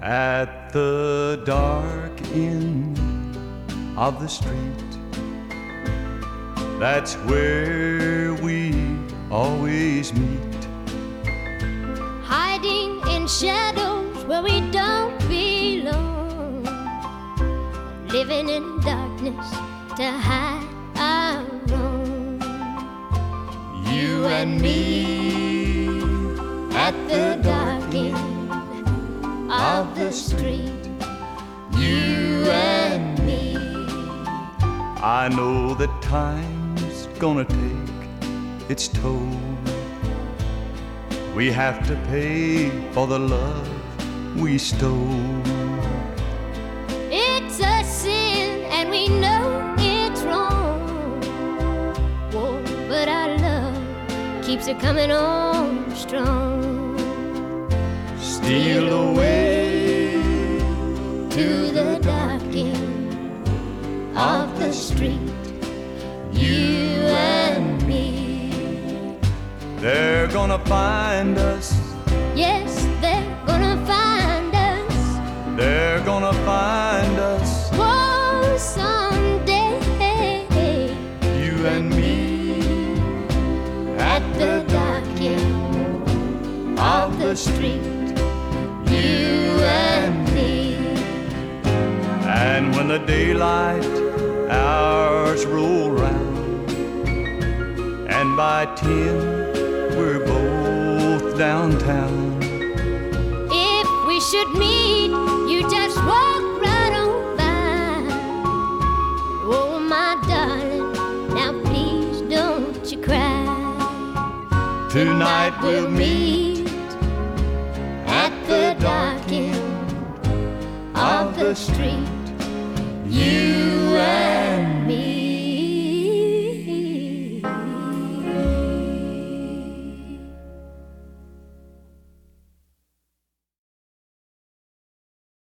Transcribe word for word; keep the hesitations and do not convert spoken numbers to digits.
At the dark end of the street, that's where we always meet. Hiding in shadows where we don't belong, living in darkness to hide our wrong. You and me at the dark end of the street, you and me. I know that time's gonna take its toll. We have to pay for the love we stole. It's a sin and we know it's wrong. Whoa, but our love keeps it coming on strong. Steal away to the dark end of the street, you and me. They're gonna find us. Yes, they're gonna find us. They're gonna find us. Oh, someday. You and me At the dark end of the street, you and me. And when the daylight hours roll round, and by ten we're both downtown. If we should meet, you just walk right on by. Oh, my darling, now please don't you cry. Tonight we'll meet at the dark end of the street, you